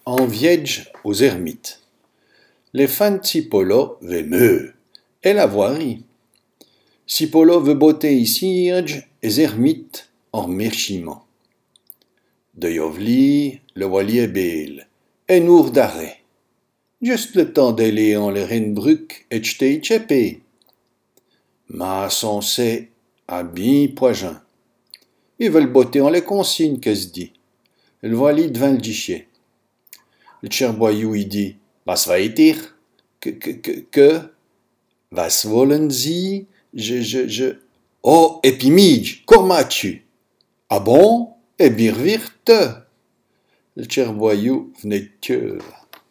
En viège aux ermites. Les fans de Cipolo veulent mieux, et la voirie. Cipolo veut botter ici, les ermites en merchiment. De Yovli, le voilier belle, et nour d'arrêt. Juste le temps d'aller en le Renbruck et Steichepe. Ma sensé à bien poigeant. Ils veulent botter en les consignes, qu'est-ce dit. Le voilier devant le guichet. Le cherboyou, il dit, was weht ihr? Was wollen Sie? Oh, epimige, cormachu. Ah bon? Et bien virte. Le cherboyou venait de tuer.